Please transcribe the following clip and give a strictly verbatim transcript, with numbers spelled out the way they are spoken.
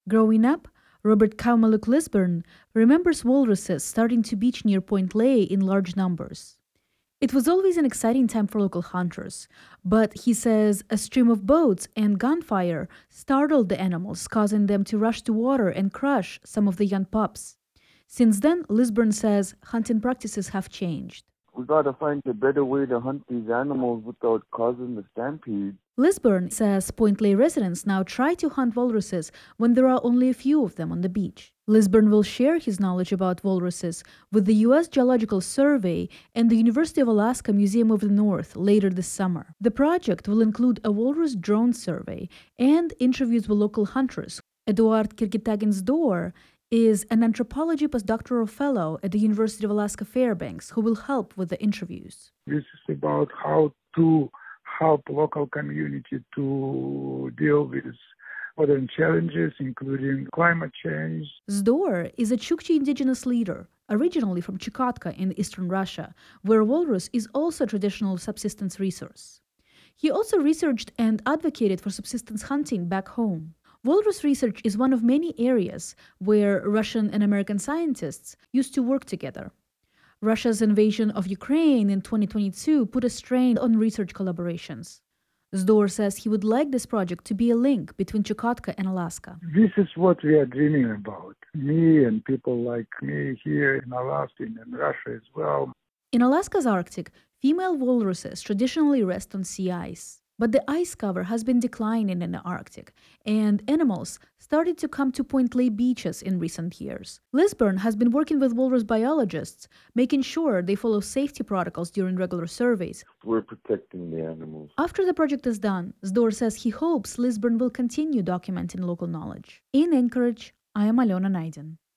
Growing up, Robert Kaumaluk Lisburn remembers walruses starting to beach near Point Ley in large numbers. It was always an exciting time for local hunters, but he says a stream of boats and gunfire startled the animals, causing them to rush to water and crush some of the young pups. Since then, Lisburn says hunting practices have changed. We gotta find a better way to hunt these animals without causing the stampede. Lisburn says Point Ley residents now try to hunt walruses when there are only a few of them on the beach. Lisburn will share his knowledge about walruses with the U S Geological Survey and the University of Alaska Museum of the North later this summer. The project will include a walrus drone survey and interviews with local hunters. Eduard Kirgitagins-Dor is an anthropology postdoctoral fellow at the University of Alaska Fairbanks who will help with the interviews. This is about how to help local community to deal with modern challenges, including climate change. Zdor is a Chukchi indigenous leader, originally from Chukotka in eastern Russia, where walrus is also a traditional subsistence resource. He also researched and advocated for subsistence hunting back home. Walrus research is one of many areas where Russian and American scientists used to work together. Russia's invasion of Ukraine in twenty twenty-two put a strain on research collaborations. Zdor says he would like this project to be a link between Chukotka and Alaska. This is what we are dreaming about. Me and people like me here in Alaska and in Russia as well. In Alaska's Arctic, female walruses traditionally rest on sea ice. But the ice cover has been declining in the Arctic, and animals started to come to Point Ley beaches in recent years. Lisburn has been working with walrus biologists, making sure they follow safety protocols during regular surveys. We're protecting the animals. After the project is done, Zdor says he hopes Lisburn will continue documenting local knowledge. In Anchorage, I am Alona Naidin.